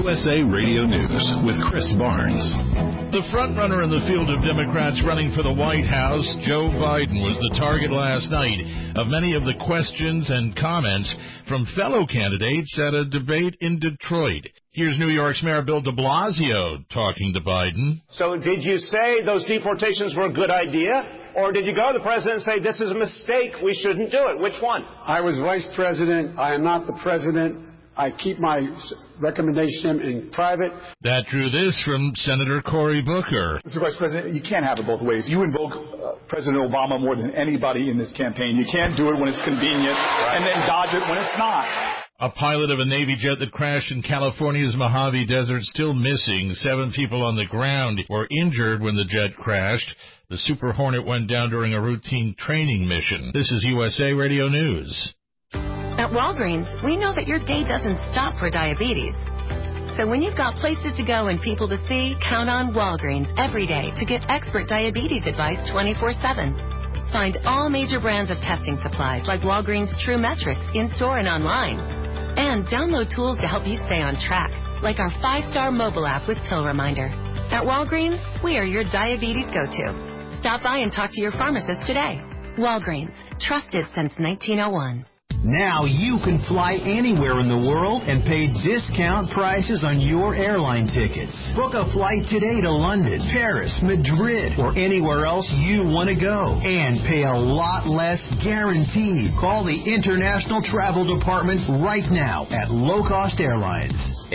USA Radio News with Chris Barnes. The frontrunner in the field of Democrats running for the White House, Joe Biden, was the target last night of many of the questions and comments from fellow candidates at a debate in Detroit. Here's New York's Mayor Bill de Blasio talking to Biden. So did you say those deportations were a good idea? Or did you go to the president and say, this is a mistake, we shouldn't do it? Which one? I was vice president. I am not the president. I keep my recommendation in private. That drew this from Senator Cory Booker. Mr. Vice President, you can't have it both ways. You invoke President Obama more than anybody in this campaign. You can't do it when it's convenient and then dodge it when it's not. A pilot of a Navy jet that crashed in California's Mojave Desert still missing. 7 people on the ground were injured when the jet crashed. The Super Hornet went down during a routine training mission. This is USA Radio News. At Walgreens, we know that your day doesn't stop for diabetes. So when you've got places to go and people to see, count on Walgreens every day to get expert diabetes advice 24/7. Find all major brands of testing supplies like Walgreens True Metrics in-store and online. And download tools to help you stay on track, like our 5-star mobile app with pill reminder. At Walgreens, we are your diabetes go-to. Stop by and talk to your pharmacist today. Walgreens, trusted since 1901. Now you can fly anywhere in the world and pay discount prices on your airline tickets. Book a flight today to London, Paris, Madrid, or anywhere else you want to go. And pay a lot less guaranteed. Call the International Travel Department right now at Low Cost Airlines.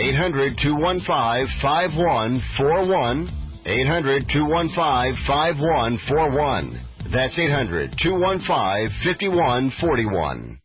800-215-5141. 800-215-5141. That's 800-215-5141.